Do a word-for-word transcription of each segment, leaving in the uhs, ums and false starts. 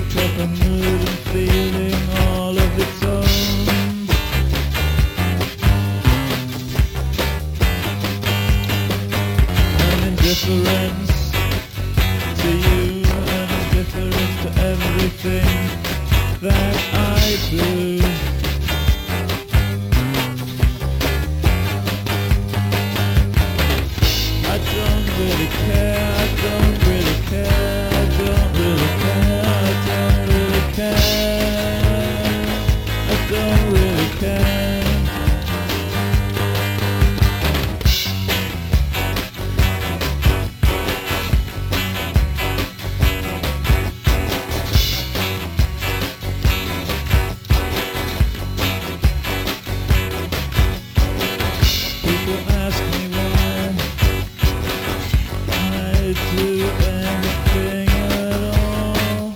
pick up a mood and feeling all of its own. An indifference to you, an indifference to everything that I do. I don't really care, I don't really care, I don't really care, I don't really care, I don't really care. People ask me why I do anything at all.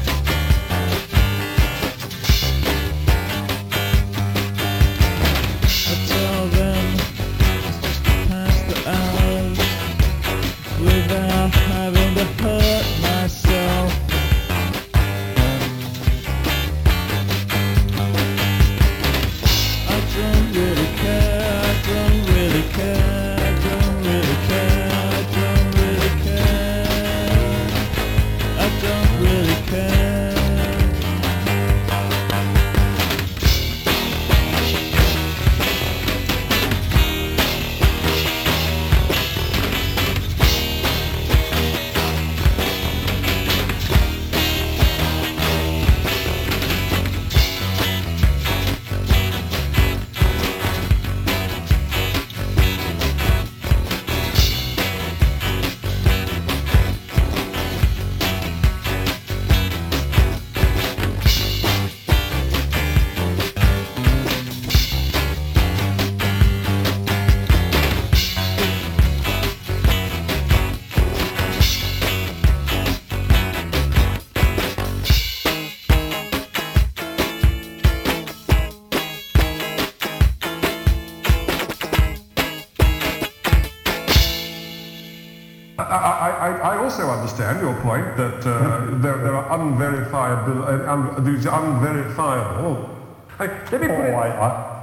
I tell them it's just to pass the hours without having to hurt myself. I don't really care, I don't really care, I don't really care, I don't really care, I don't really care. I, I, I also understand your point that uh, there, there are unverifiable, uh, un, these unverifiable. I, let me put Oh, it. I, I,